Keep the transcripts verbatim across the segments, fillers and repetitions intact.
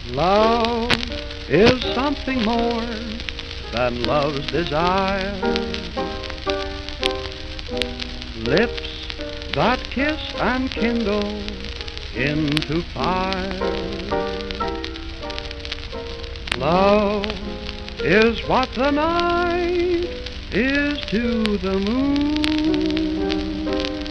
Love is something more than love's desire. Lips that kiss and kindle into fire. Love is what the night is to the moon.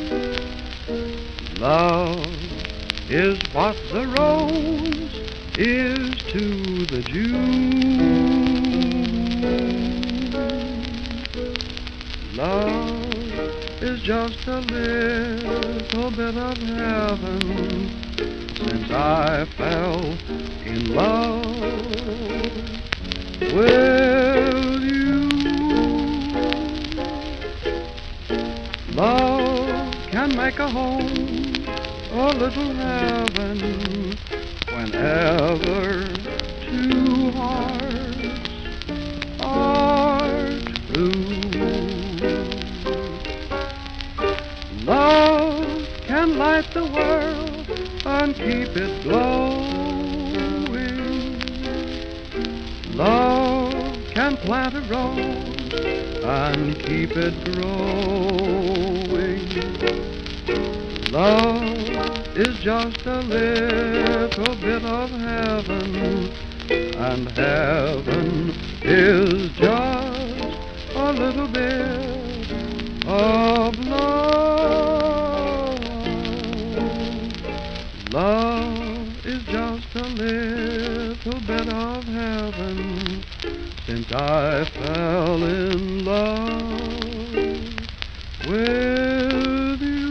Love is what the rose is to the June. Love is just a little bit of heaven since I fell in love with you. Love can make a home, a little heaven, whenever two hearts are true. Love can light the world and keep it glowing. Love can plant a rose and keep it growing. Love is just a little bit of heaven, and heaven is just a little bit of love. Love is just a little bit of heaven since I fell in love with you.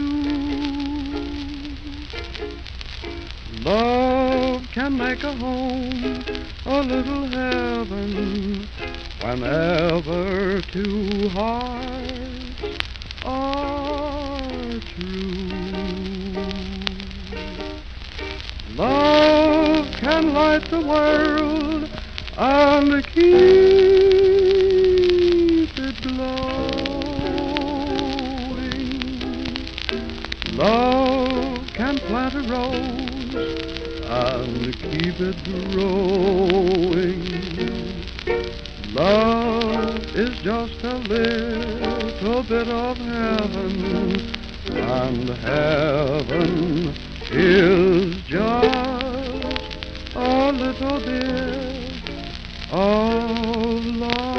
Love can make a home, a little heaven, whenever two hearts are true. Love can light the world and keep it glowing. Love can plant a rose and keep it growing. Love is just a little bit of heaven, and heaven is just a little bit of love.